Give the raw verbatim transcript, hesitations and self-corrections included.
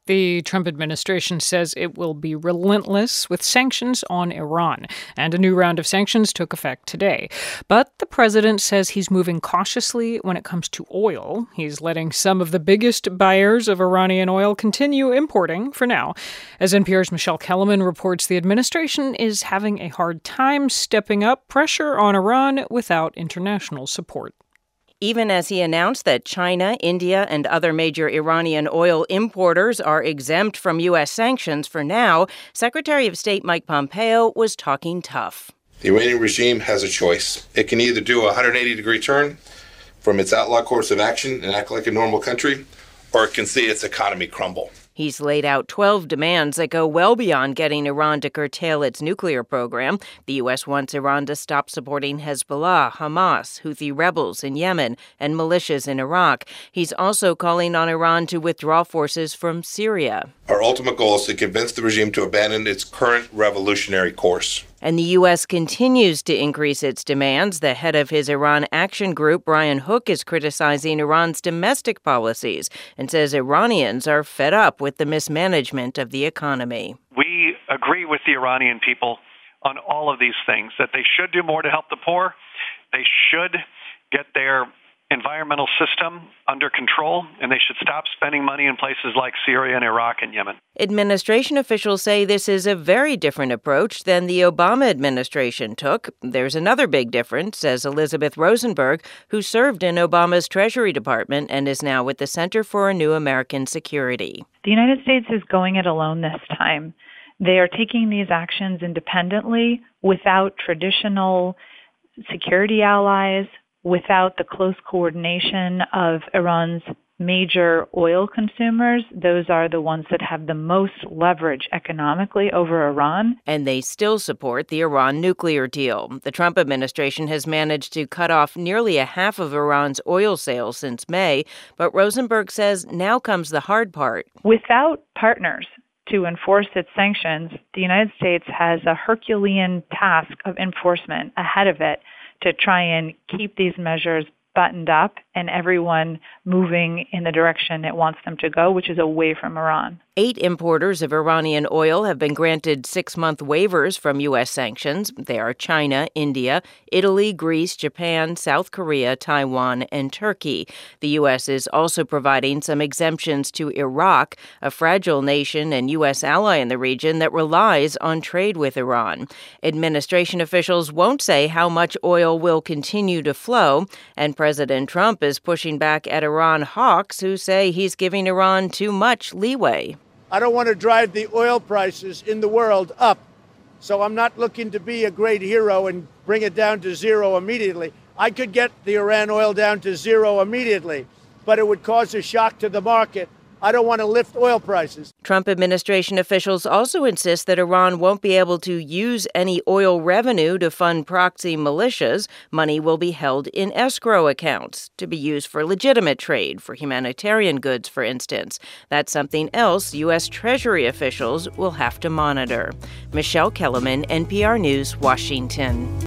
The Trump administration says it will be relentless with sanctions on Iran, and a new round of sanctions took effect today. But the president says he's moving cautiously when it comes to oil. He's letting some of the biggest buyers of Iranian oil continue importing for now. As N P R's Michelle Kellerman reports, the administration is having a hard time stepping up pressure on Iran without international support. Even as he announced that China, India, and other major Iranian oil importers are exempt from U S sanctions for now, Secretary of State Mike Pompeo was talking tough. The Iranian regime has a choice. It can either do a one hundred eighty degree turn from its outlaw course of action and act like a normal country, or it can see its economy crumble. He's laid out twelve demands that go well beyond getting Iran to curtail its nuclear program. The U S wants Iran to stop supporting Hezbollah, Hamas, Houthi rebels in Yemen, and militias in Iraq. He's also calling on Iran to withdraw forces from Syria. Our ultimate goal is to convince the regime to abandon its current revolutionary course. And the U S continues to increase its demands. The head of his Iran Action Group, Brian Hook, is criticizing Iran's domestic policies and says Iranians are fed up with the mismanagement of the economy. We agree with the Iranian people on all of these things, that they should do more to help the poor. They should get their environmental system under control, and they should stop spending money in places like Syria and Iraq and Yemen. Administration officials say this is a very different approach than the Obama administration took. There's another big difference, says Elizabeth Rosenberg, who served in Obama's Treasury Department and is now with the Center for a New American Security. The United States is going it alone this time. They are taking these actions independently without traditional security allies, without the close coordination of Iran's major oil consumers. Those are the ones that have the most leverage economically over Iran. And they still support the Iran nuclear deal. The Trump administration has managed to cut off nearly a half of Iran's oil sales since May, but Rosenberg says now comes the hard part. Without partners to enforce its sanctions, the United States has a Herculean task of enforcement ahead of it to try and keep these measures buttoned up and everyone moving in the direction it wants them to go, which is away from Iran. Eight importers of Iranian oil have been granted six-month waivers from U S sanctions. They are China, India, Italy, Greece, Japan, South Korea, Taiwan, and Turkey. The U S is also providing some exemptions to Iraq, a fragile nation and U S ally in the region that relies on trade with Iran. Administration officials won't say how much oil will continue to flow, and President Trump is pushing back at Iran hawks who say he's giving Iran too much leeway. I don't want to drive the oil prices in the world up, so I'm not looking to be a great hero and bring it down to zero immediately. I could get the Iran oil down to zero immediately, but it would cause a shock to the market. I don't want to lift oil prices. Trump administration officials also insist that Iran won't be able to use any oil revenue to fund proxy militias. Money will be held in escrow accounts to be used for legitimate trade, for humanitarian goods, for instance. That's something else U S. Treasury officials will have to monitor. Michelle Kellerman, N P R News, Washington.